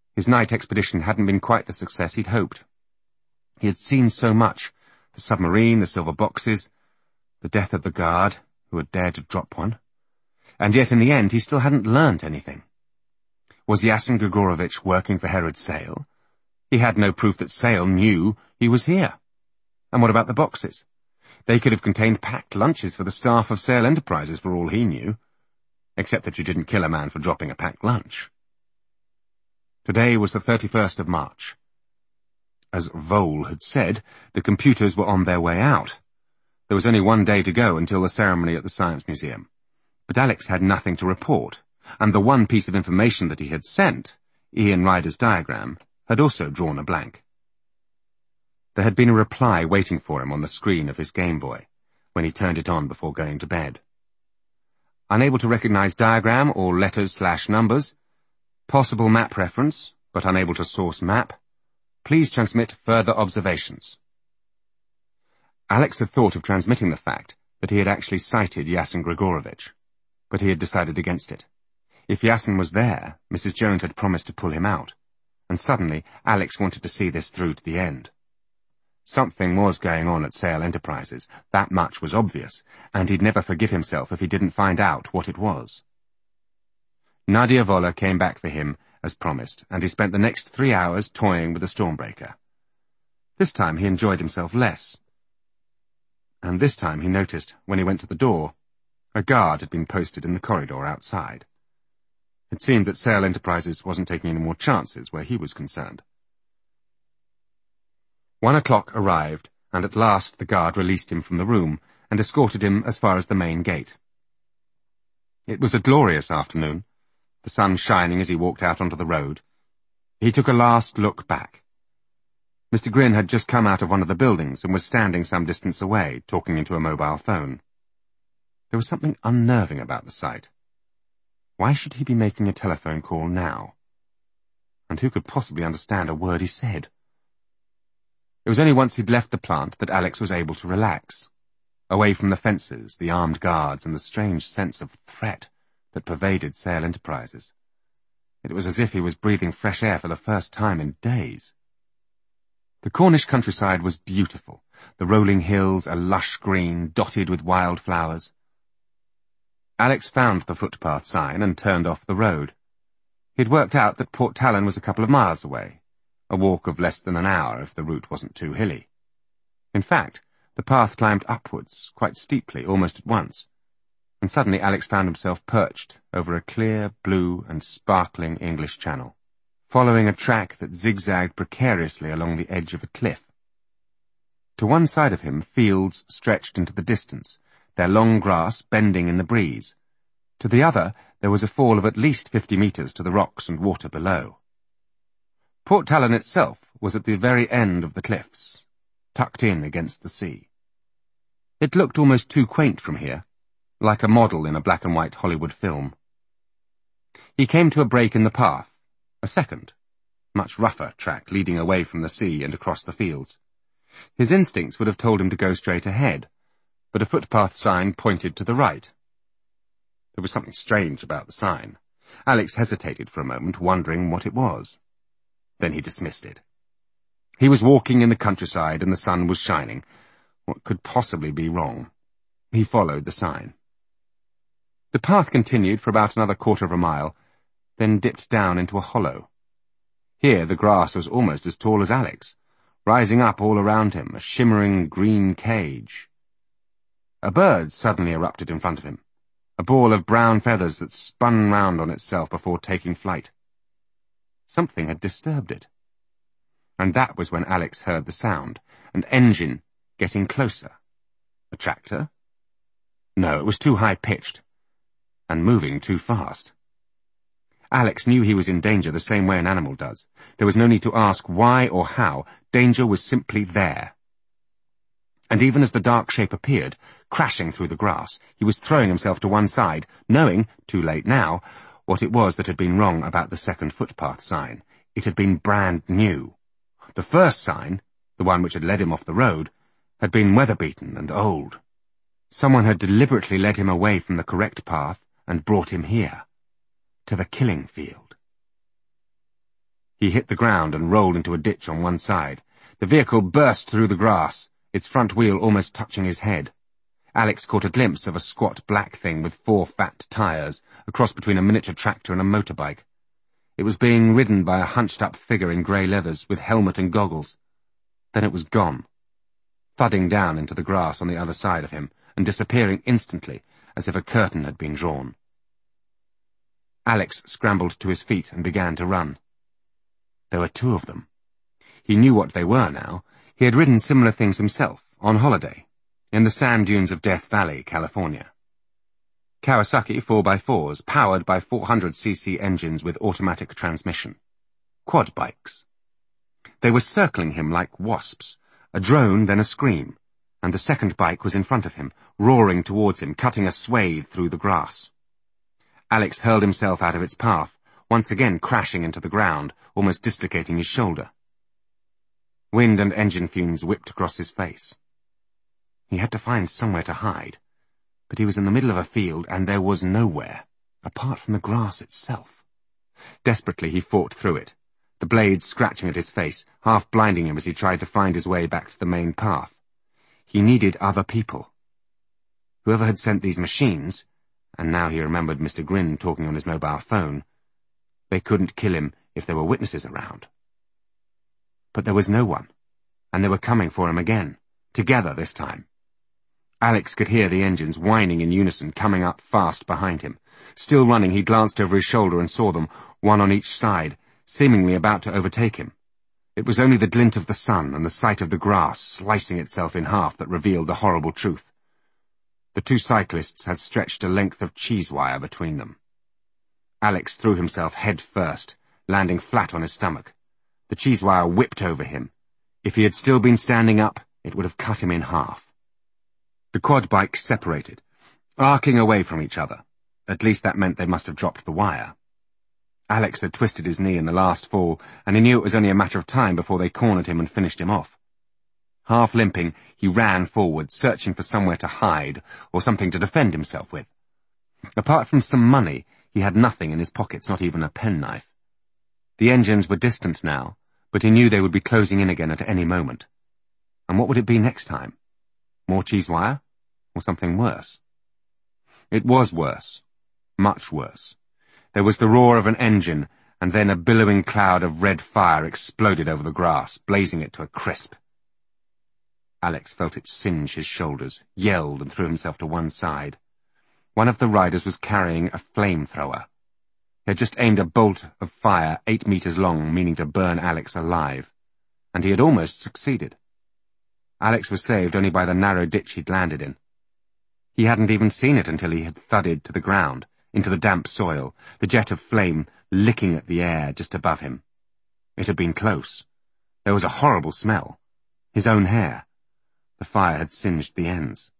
His night expedition hadn't been quite the success he'd hoped. He had seen so much: the submarine, the silver boxes, the death of the guard, who had dared to drop one. And yet in the end he still hadn't learnt anything. Was Yasen Gregorovich working for Herod Sale? He had no proof that Sale knew he was here. And what about the boxes? They could have contained packed lunches for the staff of Sale Enterprises for all he knew, except that you didn't kill a man for dropping a packed lunch. Today was the 31st of March. As Vole had said, the computers were on their way out. There was only one day to go until the ceremony at the Science Museum. But Alex had nothing to report, and the one piece of information that he had sent, Ian Ryder's diagram, had also drawn a blank. There had been a reply waiting for him on the screen of his Game Boy, when he turned it on before going to bed. Unable to recognize diagram or letters/numbers. Possible map reference, but unable to source map. Please transmit further observations. Alex had thought of transmitting the fact that he had actually sighted Yasen Gregorovich, but he had decided against it. If Yasen was there, Mrs. Jones had promised to pull him out, and suddenly Alex wanted to see this through to the end. Something was going on at Sale Enterprises, that much was obvious, and he'd never forgive himself if he didn't find out what it was. Nadia Voller came back for him, as promised, and he spent the next 3 hours toying with the Stormbreaker. This time he enjoyed himself less. And this time he noticed, when he went to the door, a guard had been posted in the corridor outside. It seemed that Sale Enterprises wasn't taking any more chances where he was concerned. 1 o'clock arrived, and at last the guard released him from the room and escorted him as far as the main gate. It was a glorious afternoon, the sun shining as he walked out onto the road. He took a last look back. Mr. Gryn had just come out of one of the buildings and was standing some distance away, talking into a mobile phone. There was something unnerving about the sight. Why should he be making a telephone call now? And who could possibly understand a word he said? It was only once he'd left the plant that Alex was able to relax, away from the fences, the armed guards, and the strange sense of threat that pervaded Sale Enterprises. It was as if he was breathing fresh air for the first time in days. The Cornish countryside was beautiful, the rolling hills a lush green, dotted with wild flowers. Alex found the footpath sign and turned off the road. He'd worked out that Port Talon was a couple of miles away, a walk of less than an hour if the route wasn't too hilly. In fact, the path climbed upwards, quite steeply, almost at once, and suddenly Alex found himself perched over a clear, blue and sparkling English Channel, following a track that zigzagged precariously along the edge of a cliff. To one side of him, fields stretched into the distance, their long grass bending in the breeze. To the other, there was a fall of at least 50 metres to the rocks and water below. Port Talon itself was at the very end of the cliffs, tucked in against the sea. It looked almost too quaint from here, like a model in a black-and-white Hollywood film. He came to a break in the path, a second, much rougher track leading away from the sea and across the fields. His instincts would have told him to go straight ahead, but a footpath sign pointed to the right. There was something strange about the sign. Alex hesitated for a moment, wondering what it was. Then he dismissed it. He was walking in the countryside and the sun was shining. What could possibly be wrong? He followed the sign. The path continued for about another quarter of a mile, then dipped down into a hollow. Here the grass was almost as tall as Alex, rising up all around him, a shimmering green cage. A bird suddenly erupted in front of him, a ball of brown feathers that spun round on itself before taking flight. Something had disturbed it. And that was when Alex heard the sound, an engine getting closer. A tractor? No, it was too high-pitched, and moving too fast. Alex knew he was in danger the same way an animal does. There was no need to ask why or how. Danger was simply there. And even as the dark shape appeared, crashing through the grass, he was throwing himself to one side, knowing, too late now, what it was that had been wrong about the second footpath sign. It had been brand new. The first sign, the one which had led him off the road, had been weather-beaten and old. Someone had deliberately led him away from the correct path and brought him here, to the killing field. He hit the ground and rolled into a ditch on one side. The vehicle burst through the grass, its front wheel almost touching his head. Alex caught a glimpse of a squat black thing with 4 fat tires, a cross between a miniature tractor and a motorbike. It was being ridden by a hunched-up figure in grey leathers with helmet and goggles. Then it was gone, thudding down into the grass on the other side of him and disappearing instantly as if a curtain had been drawn. Alex scrambled to his feet and began to run. There were 2 of them. He knew what they were now. He had ridden similar things himself, on holiday, in the sand dunes of Death Valley, California. Kawasaki 4x4s, powered by 400cc engines with automatic transmission. Quad bikes. They were circling him like wasps, a drone, then a scream, and the second bike was in front of him, roaring towards him, cutting a swathe through the grass. Alex hurled himself out of its path, once again crashing into the ground, almost dislocating his shoulder. Wind and engine fumes whipped across his face. He had to find somewhere to hide, but he was in the middle of a field and there was nowhere, apart from the grass itself. Desperately he fought through it, the blades scratching at his face, half blinding him as he tried to find his way back to the main path. He needed other people. Whoever had sent these machines, and now he remembered Mr. Gwynn talking on his mobile phone, they couldn't kill him if there were witnesses around. But there was no one, and they were coming for him again, together this time. Alex could hear the engines whining in unison, coming up fast behind him. Still running, he glanced over his shoulder and saw them, one on each side, seemingly about to overtake him. It was only the glint of the sun and the sight of the grass slicing itself in half that revealed the horrible truth. The 2 cyclists had stretched a length of cheese wire between them. Alex threw himself head first, landing flat on his stomach. The cheese wire whipped over him. If he had still been standing up, it would have cut him in half. The quad bikes separated, arcing away from each other. At least that meant they must have dropped the wire. Alex had twisted his knee in the last fall, and he knew it was only a matter of time before they cornered him and finished him off. Half limping, he ran forward, searching for somewhere to hide or something to defend himself with. Apart from some money, he had nothing in his pockets, not even a penknife. The engines were distant now, but he knew they would be closing in again at any moment. And what would it be next time? More cheese wire? Or something worse? It was worse. Much worse. There was the roar of an engine, and then a billowing cloud of red fire exploded over the grass, blazing it to a crisp. Alex felt it singe his shoulders, yelled and threw himself to one side. One of the riders was carrying a flamethrower. He had just aimed a bolt of fire 8 meters long, meaning to burn Alex alive, and he had almost succeeded. Alex was saved only by the narrow ditch he'd landed in. He hadn't even seen it until he had thudded to the ground, into the damp soil, the jet of flame licking at the air just above him. It had been close. There was a horrible smell. His own hair. The fire had singed the ends.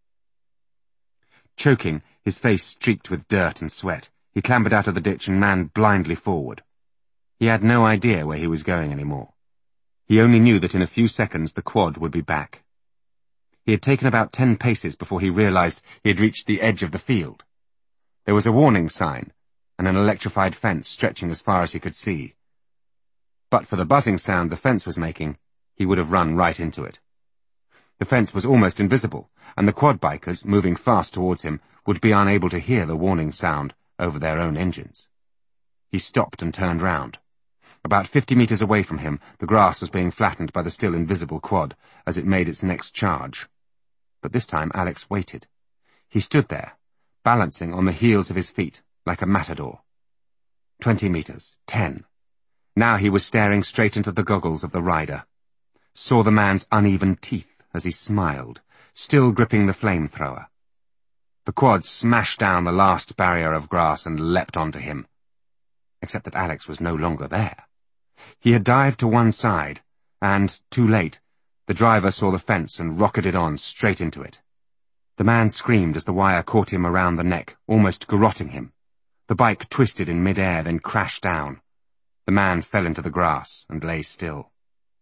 Choking, his face streaked with dirt and sweat, he clambered out of the ditch and ran blindly forward. He had no idea where he was going anymore. He only knew that in a few seconds the quad would be back. He had taken about 10 paces before he realized he had reached the edge of the field. There was a warning sign, and an electrified fence stretching as far as he could see. But for the buzzing sound the fence was making, he would have run right into it. The fence was almost invisible, and the quad bikers, moving fast towards him, would be unable to hear the warning sound over their own engines. He stopped and turned round. About 50 meters away from him, the grass was being flattened by the still invisible quad as it made its next charge. But this time Alex waited. He stood there, balancing on the heels of his feet, like a matador. 20 meters, 10. Now he was staring straight into the goggles of the rider. Saw the man's uneven teeth as he smiled, still gripping the flamethrower. The quad smashed down the last barrier of grass and leapt onto him. Except that Alex was no longer there. He had dived to one side, and, too late, the driver saw the fence and rocketed on straight into it. The man screamed as the wire caught him around the neck, almost garroting him. The bike twisted in mid-air, then crashed down. The man fell into the grass and lay still.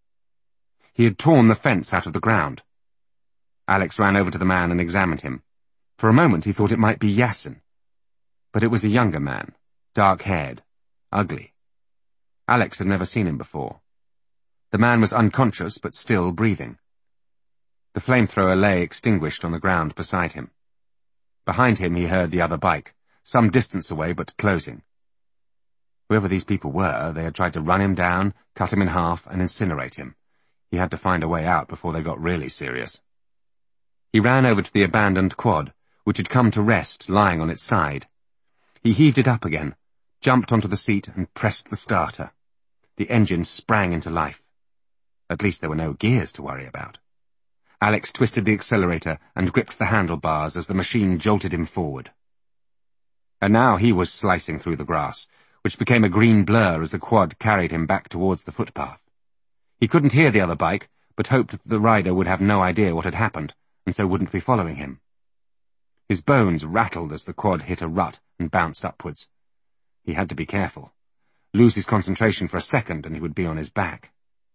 He had torn the fence out of the ground. Alex ran over to the man and examined him. For a moment he thought it might be Yasin. But it was a younger man, dark-haired, ugly. Alex had never seen him before. The man was unconscious but still breathing. The flamethrower lay extinguished on the ground beside him. Behind him he heard the other bike, some distance away but closing. Whoever these people were, they had tried to run him down, cut him in half, and incinerate him. He had to find a way out before they got really serious. He ran over to the abandoned quad, which had come to rest lying on its side. He heaved it up again, jumped onto the seat and pressed the starter. The engine sprang into life. At least there were no gears to worry about. Alex twisted the accelerator and gripped the handlebars as the machine jolted him forward. And now he was slicing through the grass, which became a green blur as the quad carried him back towards the footpath. He couldn't hear the other bike, but hoped that the rider would have no idea what had happened, and so wouldn't be following him. His bones rattled as the quad hit a rut and bounced upwards. He had to be careful. Lose his concentration for a second and he would be on his back.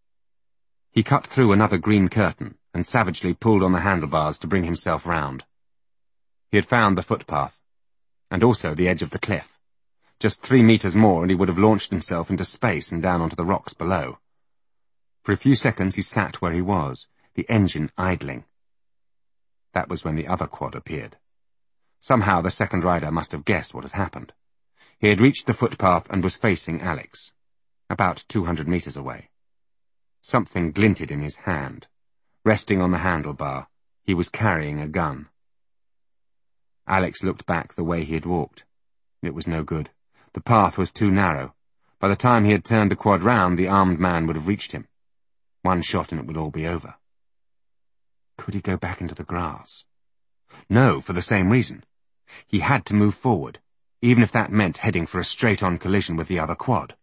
He cut through another green curtain and savagely pulled on the handlebars to bring himself round. He had found the footpath, and also the edge of the cliff. Just 3 meters more and he would have launched himself into space and down onto the rocks below. For a few seconds he sat where he was, the engine idling. That was when the other quad appeared. Somehow the second rider must have guessed what had happened. He had reached the footpath and was facing Alex, about 200 meters away. Something glinted in his hand. Resting on the handlebar, he was carrying a gun. Alex looked back the way he had walked. It was no good. The path was too narrow. By the time he had turned the quad round, the armed man would have reached him. One shot and it would all be over. Could he go back into the grass? No, for the same reason. He had to move forward, even if that meant heading for a straight-on collision with the other quad.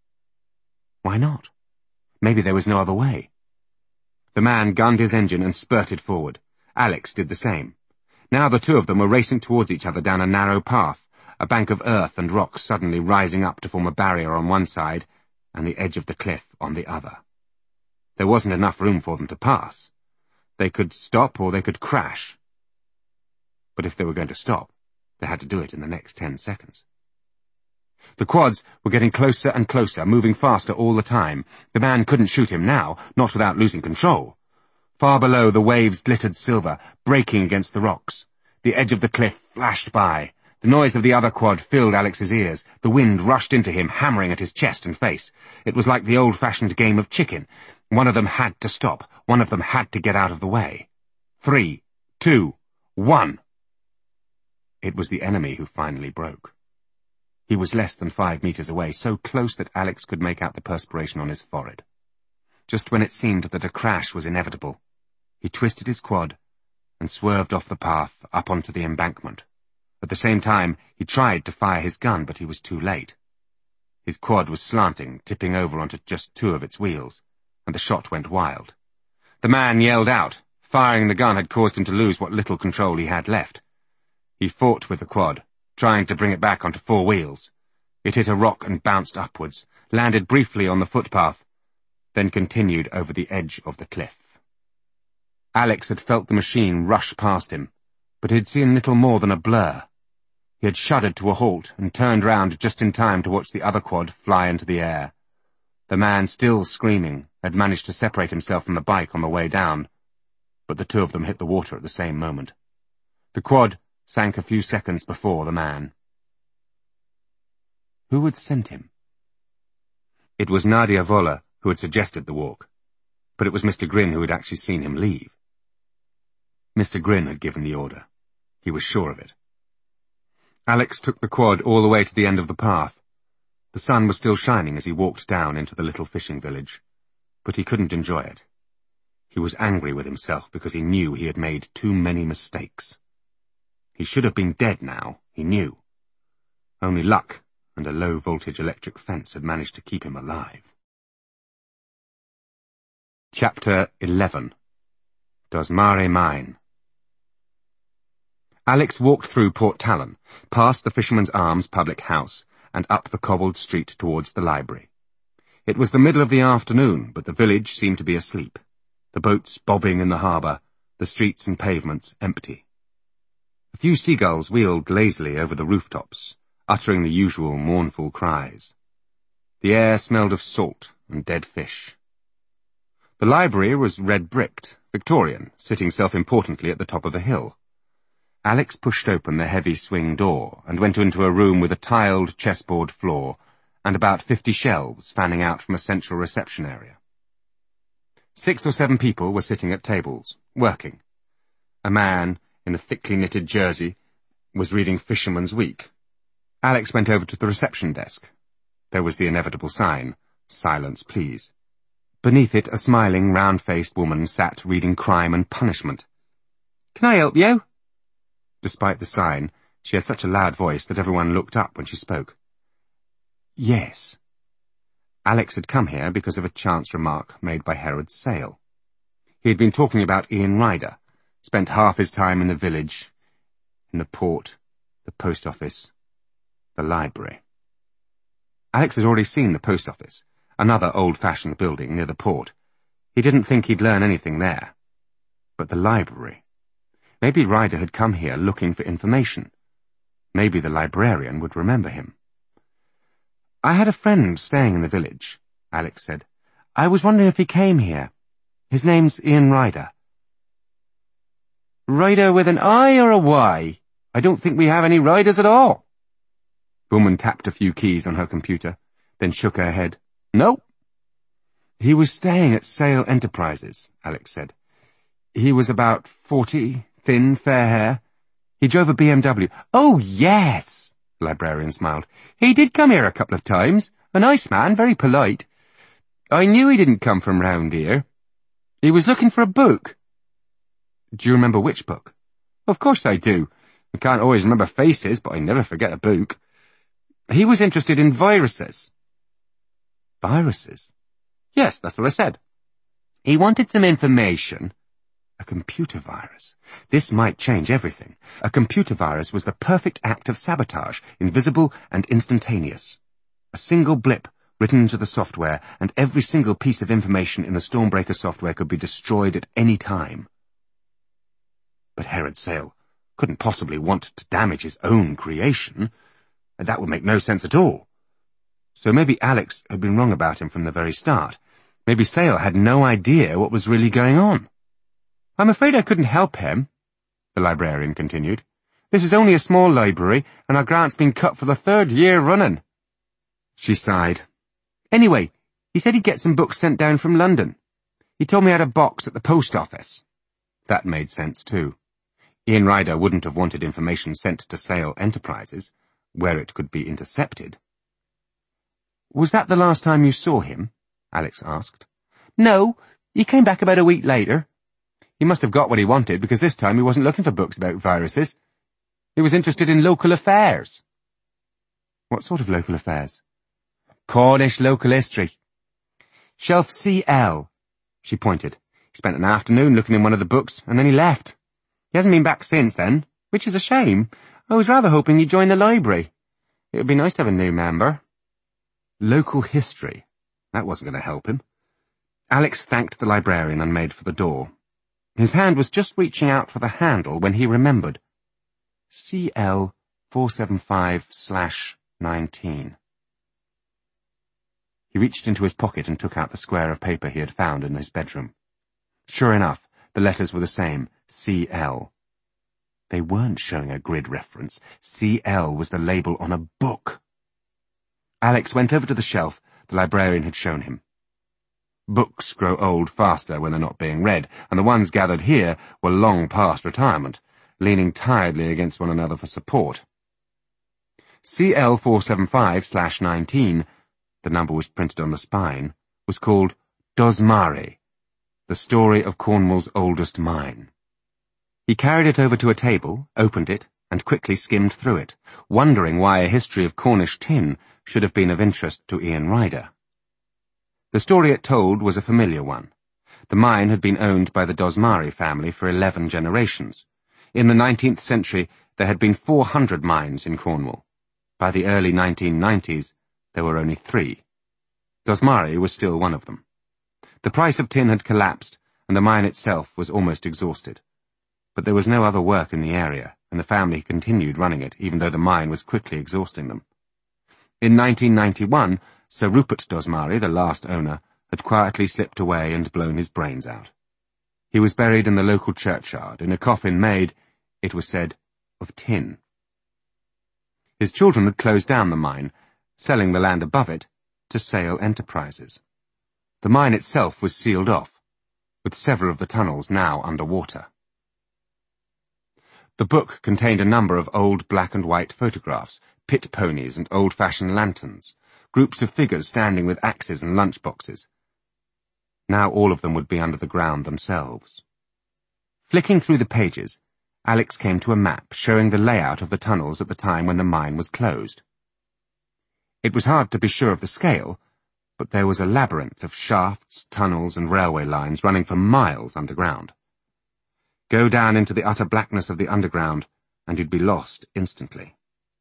Why not? Maybe there was no other way. The man gunned his engine and spurted forward. Alex did the same. Now the two of them were racing towards each other down a narrow path, a bank of earth and rocks suddenly rising up to form a barrier on one side and the edge of the cliff on the other. There wasn't enough room for them to pass. They could stop or they could crash. But if they were going to stop, they had to do it in the next 10 seconds. The quads were getting closer and closer, moving faster all the time. The man couldn't shoot him now, not without losing control. Far below, the waves glittered silver, breaking against the rocks. The edge of the cliff flashed by. The noise of the other quad filled Alex's ears. The wind rushed into him, hammering at his chest and face. It was like the old-fashioned game of chicken. One of them had to stop. One of them had to get out of the way. 3, 2, 1. It was the enemy who finally broke. He was less than 5 meters away, so close that Alex could make out the perspiration on his forehead. Just when it seemed that a crash was inevitable, he twisted his quad and swerved off the path up onto the embankment. At the same time, he tried to fire his gun, but he was too late. His quad was slanting, tipping over onto just 2 of its wheels, and the shot went wild. The man yelled out. Firing the gun had caused him to lose what little control he had left. He fought with the quad, trying to bring it back onto 4 wheels. It hit a rock and bounced upwards, landed briefly on the footpath, then continued over the edge of the cliff. Alex had felt the machine rush past him, but he had seen little more than a blur. He had shuddered to a halt and turned round just in time to watch the other quad fly into the air. The man, still screaming, had managed to separate himself from the bike on the way down, but the two of them hit the water at the same moment. The quad sank a few seconds before the man. Who had sent him? It was Nadia Voller who had suggested the walk, but it was Mr. Grin who had actually seen him leave. Mr. Grin had given the order. He was sure of it. Alex took the quad all the way to the end of the path. The sun was still shining as he walked down into the little fishing village, but he couldn't enjoy it. He was angry with himself because he knew he had made too many mistakes. He should have been dead now, he knew. Only luck and a low-voltage electric fence had managed to keep him alive. Chapter 11. Das Mare Mine. Alex walked through Port Talon, past the Fisherman's Arms public house, and up the cobbled street towards the library. It was the middle of the afternoon, but the village seemed to be asleep. The boats bobbing in the harbour, the streets and pavements empty. A few seagulls wheeled lazily over the rooftops, uttering the usual mournful cries. The air smelled of salt and dead fish. The library was red-bricked, Victorian, sitting self-importantly at the top of a hill. Alex pushed open the heavy swing door and went into a room with a tiled chessboard floor and about 50 shelves fanning out from a central reception area. 6 or 7 people were sitting at tables, working. A man in a thickly knitted jersey was reading Fisherman's Week. Alex went over to the reception desk. There was the inevitable sign, "Silence, please." Beneath it, a smiling, round-faced woman sat reading Crime and Punishment. "Can I help you?" Despite the sign, she had such a loud voice that everyone looked up when she spoke. "Yes." Alex had come here because of a chance remark made by Herod Sale. He had been talking about Ian Ryder, spent half his time in the village, in the port, the post office, the library. Alex had already seen the post office, another old-fashioned building near the port. He didn't think he'd learn anything there. But the library. Maybe Ryder had come here looking for information. Maybe the librarian would remember him. "I had a friend staying in the village," Alex said. "I was wondering if he came here. His name's Ian Ryder." "Ryder with an I or a Y? I don't think we have any Ryders at all." The woman tapped a few keys on her computer, then shook her head. "No." "He was staying at Sale Enterprises," Alex said. "He was about 40, thin, fair hair. He drove a BMW. "Oh, yes," the librarian smiled. "He did come here a couple of times. A nice man, very polite. I knew he didn't come from round here. He was looking for a book." "Do you remember which book?" "Of course I do. I can't always remember faces, but I never forget a book. He was interested in viruses." "Viruses?" "Yes, that's what I said. He wanted some information." A computer virus. This might change everything. A computer virus was the perfect act of sabotage, invisible and instantaneous. A single blip written into the software, and every single piece of information in the Stormbreaker software could be destroyed at any time. But Herod Sale couldn't possibly want to damage his own creation. That would make no sense at all. So maybe Alex had been wrong about him from the very start. Maybe Sale had no idea what was really going on. "I'm afraid I couldn't help him," the librarian continued. "This is only a small library, and our grant's been cut for the 3rd year running." She sighed. "Anyway, he said he'd get some books sent down from London. He told me I had a box at the post office." That made sense, too. Ian Ryder wouldn't have wanted information sent to Sale Enterprises, where it could be intercepted. "Was that the last time you saw him?" Alex asked. "No, he came back about a week later. He must have got what he wanted, because this time he wasn't looking for books about viruses. He was interested in local affairs." "What sort of local affairs?" "Cornish local history. Shelf CL. She pointed. "He spent an afternoon looking in one of the books, and then he left. He hasn't been back since then, which is a shame. I was rather hoping he'd join the library. It would be nice to have a new member." Local history. That wasn't going to help him. Alex thanked the librarian and made for the door. His hand was just reaching out for the handle when he remembered. CL 475/19. He reached into his pocket and took out the square of paper he had found in his bedroom. Sure enough, the letters were the same, CL. They weren't showing a grid reference. CL was the label on a book. Alex went over to the shelf the librarian had shown him. Books grow old faster when they're not being read, and the ones gathered here were long past retirement, leaning tiredly against one another for support. CL 475/19, the number was printed on the spine, was called Dosmari, the story of Cornwall's oldest mine. He carried it over to a table, opened it, and quickly skimmed through it, wondering why a history of Cornish tin should have been of interest to Ian Ryder. The story it told was a familiar one. The mine had been owned by the Dosmari family for 11 generations. In the 19th century, there had been 400 mines in Cornwall. By the early 1990s, there were only 3. Dosmari was still one of them. The price of tin had collapsed, and the mine itself was almost exhausted. But there was no other work in the area, and the family continued running it, even though the mine was quickly exhausting them. In 1991, Sir Rupert Dosmari, the last owner, had quietly slipped away and blown his brains out. He was buried in the local churchyard, in a coffin made, it was said, of tin. His children had closed down the mine, selling the land above it to Sale Enterprises. The mine itself was sealed off, with several of the tunnels now under water. The book contained a number of old black and white photographs, pit ponies and old-fashioned lanterns, groups of figures standing with axes and lunchboxes. Now all of them would be under the ground themselves. Flicking through the pages, Alex came to a map showing the layout of the tunnels at the time when the mine was closed. It was hard to be sure of the scale, but there was a labyrinth of shafts, tunnels and railway lines running for miles underground. Go down into the utter blackness of the underground, and you'd be lost instantly.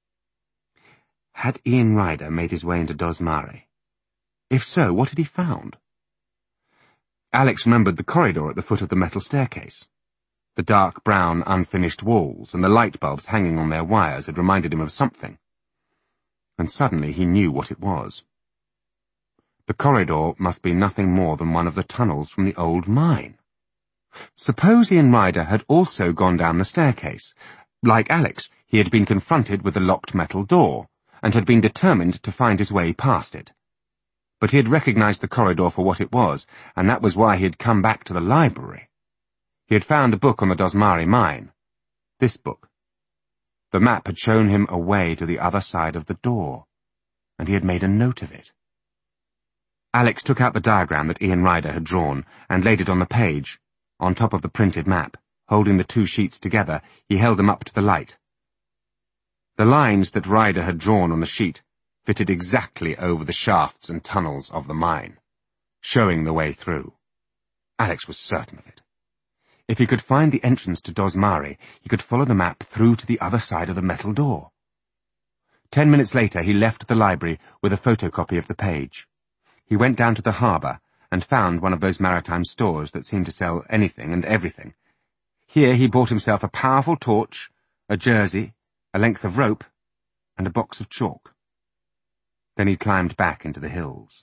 Had Ian Ryder made his way into Dosmari? If so, what had he found? Alex remembered the corridor at the foot of the metal staircase. The dark brown, unfinished walls and the light bulbs hanging on their wires had reminded him of something. And suddenly he knew what it was. The corridor must be nothing more than one of the tunnels from the old mine. Suppose Ian Ryder had also gone down the staircase. Like Alex, he had been confronted with a locked metal door, and had been determined to find his way past it. But he had recognized the corridor for what it was, and that was why he had come back to the library. He had found a book on the Dosmari mine. This book. The map had shown him a way to the other side of the door, and he had made a note of it. Alex took out the diagram that Ian Ryder had drawn and laid it on the page, on top of the printed map. Holding the two sheets together, he held them up to the light. The lines that Ryder had drawn on the sheet fitted exactly over the shafts and tunnels of the mine, showing the way through. Alex was certain of it. If he could find the entrance to Dosmari, he could follow the map through to the other side of the metal door. 10 minutes later, he left the library with a photocopy of the page. He went down to the harbour and found one of those maritime stores that seemed to sell anything and everything. Here he bought himself a powerful torch, a jersey, a length of rope, and a box of chalk. Then he climbed back into the hills.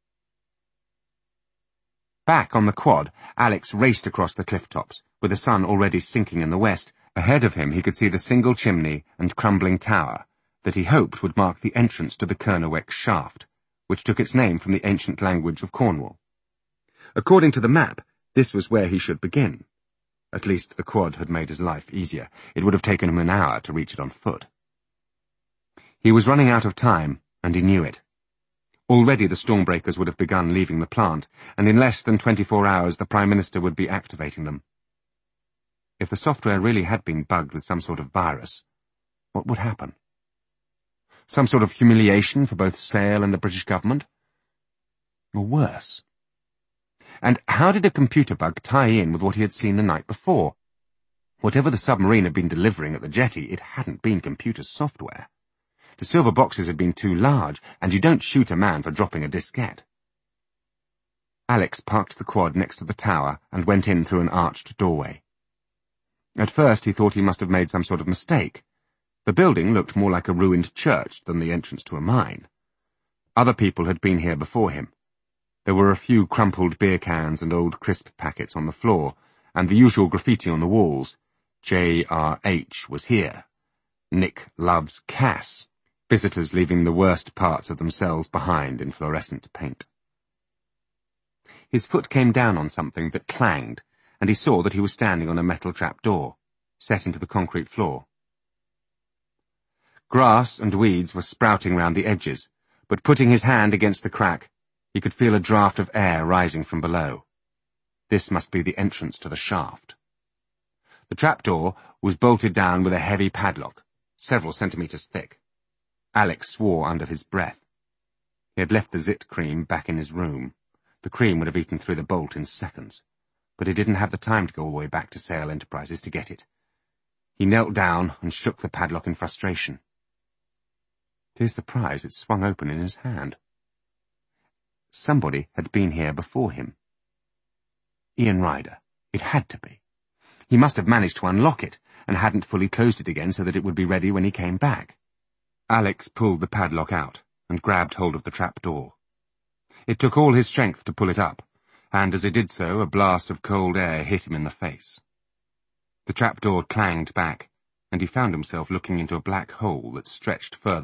Back on the quad, Alex raced across the cliff tops, with the sun already sinking in the west. Ahead of him he could see the single chimney and crumbling tower that he hoped would mark the entrance to the Kernowick shaft, which took its name from the ancient language of Cornwall. According to the map, this was where he should begin. At least the quad had made his life easier. It would have taken him an hour to reach it on foot. He was running out of time, and he knew it. Already the stormbreakers would have begun leaving the plant, and in less than 24 hours the Prime Minister would be activating them. If the software really had been bugged with some sort of virus, what would happen? Some sort of humiliation for both Sale and the British government? Or worse? And how did a computer bug tie in with what he had seen the night before? Whatever the submarine had been delivering at the jetty, it hadn't been computer software. The silver boxes had been too large, and you don't shoot a man for dropping a diskette. Alex parked the quad next to the tower and went in through an arched doorway. At first he thought he must have made some sort of mistake. The building looked more like a ruined church than the entrance to a mine. Other people had been here before him. There were a few crumpled beer cans and old crisp packets on the floor, and the usual graffiti on the walls. J.R.H. was here. Nick loves Cass. Visitors leaving the worst parts of themselves behind in fluorescent paint. His foot came down on something that clanged, and he saw that he was standing on a metal trapdoor, set into the concrete floor. Grass and weeds were sprouting round the edges, but putting his hand against the crack, he could feel a draught of air rising from below. This must be the entrance to the shaft. The trapdoor was bolted down with a heavy padlock, several centimetres thick. Alex swore under his breath. He had left the zit cream back in his room. The cream would have eaten through the bolt in seconds, but he didn't have the time to go all the way back to Sale Enterprises to get it. He knelt down and shook the padlock in frustration. To his surprise, it swung open in his hand. Somebody had been here before him. Ian Ryder. It had to be. He must have managed to unlock it, and hadn't fully closed it again so that it would be ready when he came back. Alex pulled the padlock out and grabbed hold of the trap door. It took all his strength to pull it up, and as it did so, a blast of cold air hit him in the face. The trapdoor clanged back, and he found himself looking into a black hole that stretched further